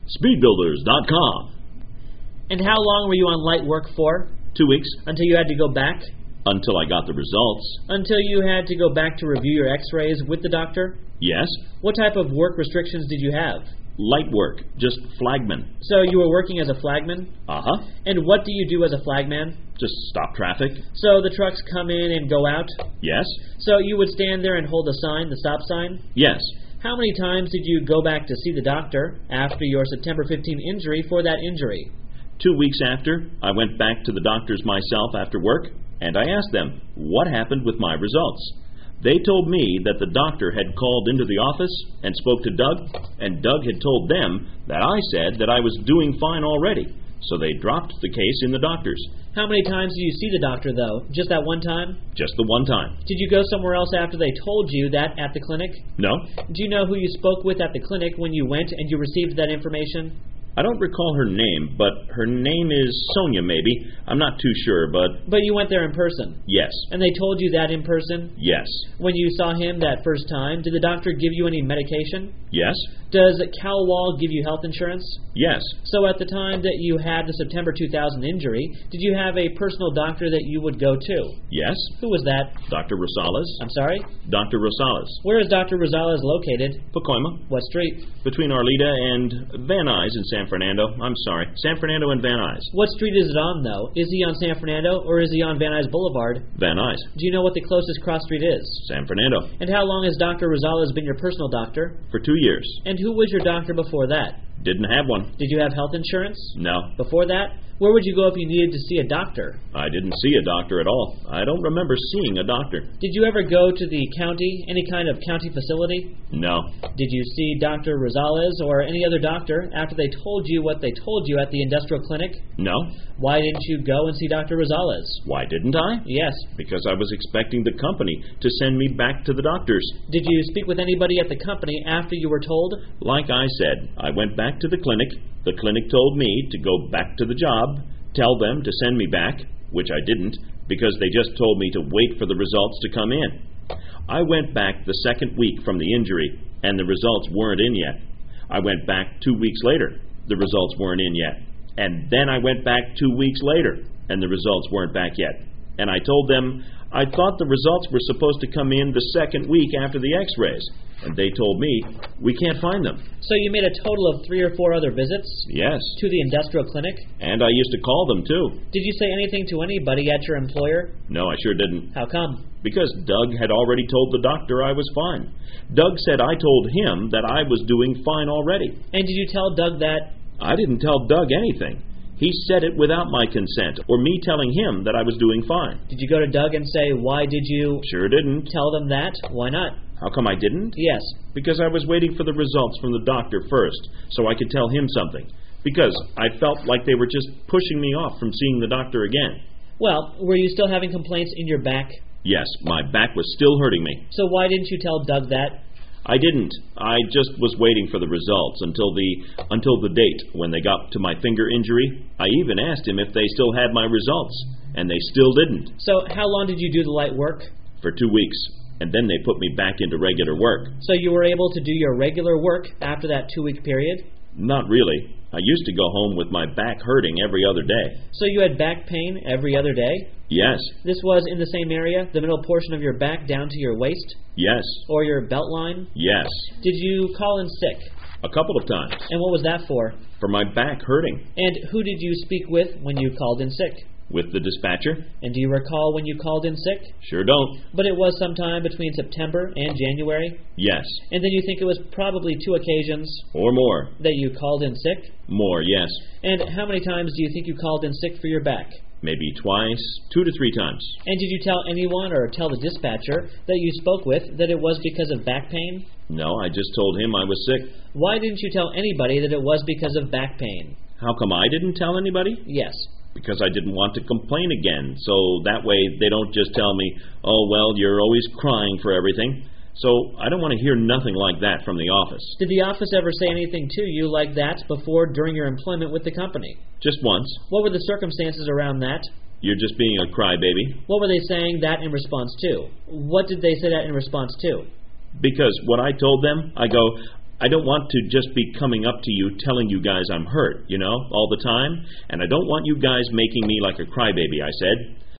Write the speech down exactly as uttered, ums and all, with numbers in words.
speed builders dot com. And how long were you on light work for? Two weeks. Until you had to go back? Until I got the results. Until you had to go back to review your x-rays with the doctor? Yes. What type of work restrictions did you have? Light work, just flagman. So you were working as a flagman? Uh-huh. And what do you do as a flagman? Just stop traffic. So the trucks come in and go out? Yes. So you would stand there and hold the sign, the stop sign? Yes. How many times did you go back to see the doctor after your September fifteenth injury for that injury? Two weeks after, I went back to the doctors myself after work, and I asked them what happened with my results. They told me that the doctor had called into the office and spoke to Doug, and Doug had told them that I said that I was doing fine already, so they dropped the case in the doctors. How many times did you see the doctor, though? Just that one time? Just the one time. Did you go somewhere else after they told you that at the clinic? No. Do you know who you spoke with at the clinic when you went and you received that information? I don't recall her name, but her name is Sonia, maybe. I'm not too sure, but... But you went there in person? Yes. And they told you that in person? Yes. When you saw him that first time, did the doctor give you any medication? Yes. Does CalWall give you health insurance? Yes. So at the time that you had the September two thousand injury, did you have a personal doctor that you would go to? Yes. Who was that? Doctor Rosales. I'm sorry? Doctor Rosales. Where is Doctor Rosales located? Pacoima. What street? Between Arleta and Van Nuys in San Fernando. I'm sorry, San Fernando and Van Nuys. What street is it on, though? Is he on San Fernando or is he on Van Nuys Boulevard? Van Nuys. Do you know what the closest cross street is? San Fernando. And how long has Doctor Rosales been your personal doctor? For two years. And who was your doctor before that? Didn't have one. Did you have health insurance? No. Before that? Where would you go if you needed to see a doctor? I didn't see a doctor at all. I don't remember seeing a doctor. Did you ever go to the county, any kind of county facility? No. Did you see Doctor Rosales or any other doctor after they told you what they told you at the industrial clinic? No. Why didn't you go and see Doctor Rosales? Why didn't I? Yes. Because I was expecting the company to send me back to the doctors. Did you speak with anybody at the company after you were told? Like I said, I went back to the clinic. The clinic told me to go back to the job, tell them to send me back, which I didn't, because they just told me to wait for the results to come in. I went back the second week from the injury, and the results weren't in yet. I went back two weeks later. The results weren't in yet. And then I went back two weeks later, and the results weren't back yet. And I told them I thought the results were supposed to come in the second week after the x-rays. And they told me, we can't find them. So you made a total of three or four other visits? Yes. To the industrial clinic? And I used to call them, too. Did you say anything to anybody at your employer? No, I sure didn't. How come? Because Doug had already told the doctor I was fine. Doug said I told him that I was doing fine already. And did you tell Doug that? I didn't tell Doug anything. He said it without my consent, or me telling him that I was doing fine. Did you go to Doug and say, why did you... Sure didn't. Tell them that? Why not? How come I didn't? Yes. Because I was waiting for the results from the doctor first, so I could tell him something. Because I felt like they were just pushing me off from seeing the doctor again. Well, were you still having complaints in your back? Yes, my back was still hurting me. So why didn't you tell Doug that? I didn't. I just was waiting for the results until the until the date when they got to my finger injury. I even asked him if they still had my results, and they still didn't. So how long did you do the light work? For two weeks, and then they put me back into regular work. So you were able to do your regular work after that two-week period? Not really. I used to go home with my back hurting every other day. So you had back pain every other day? Yes. This was in the same area, the middle portion of your back down to your waist? Yes. Or your belt line? Yes. Did you call in sick? A couple of times. And what was that for? For my back hurting. And who did you speak with when you called in sick? With the dispatcher. And do you recall when you called in sick? Sure don't. But it was sometime between September and January? Yes. And then you think it was probably two occasions? Or more. That you called in sick? More, yes. And how many times do you think you called in sick for your back? Maybe twice, two to three times. And did you tell anyone or tell the dispatcher that you spoke with that it was because of back pain? No, I just told him I was sick. Why didn't you tell anybody that it was because of back pain? How come I didn't tell anybody? Yes. Because I didn't want to complain again, so that way they don't just tell me, oh, well, you're always crying for everything. So I don't want to hear nothing like that from the office. Did the office ever say anything to you like that before, during your employment with the company? Just once. What were the circumstances around that? You're just being a crybaby. What were they saying that in response to? What did they say that in response to? Because what I told them, I go, I don't want to just be coming up to you telling you guys I'm hurt, you know, all the time. And I don't want you guys making me like a crybaby, I said.